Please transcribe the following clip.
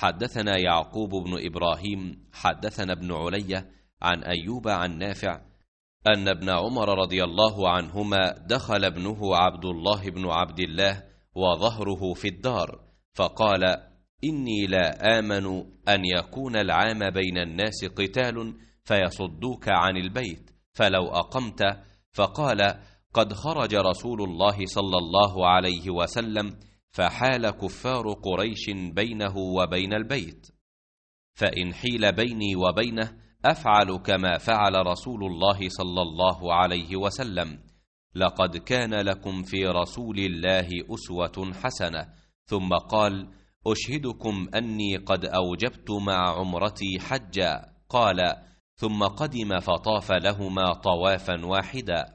حدثنا يعقوب بن إبراهيم حدثنا ابن علية عن أيوب عن نافع أن ابن عمر رضي الله عنهما دخل ابنه عبد الله بن عبد الله وظهره في الدار، فقال: إني لا آمن أن يكون العام بين الناس قتال فيصدوك عن البيت، فلو أقمت. فقال: قد خرج رسول الله صلى الله عليه وسلم، فحال كفار قريش بينه وبين البيت، فإن حيل بيني وبينه أفعل كما فعل رسول الله صلى الله عليه وسلم. لقد كان لكم في رسول الله أسوة حسنة. ثم قال: أشهدكم أني قد أوجبت مع عمرتي حجا. قال: ثم قدم فطاف لهما طوافا واحدا.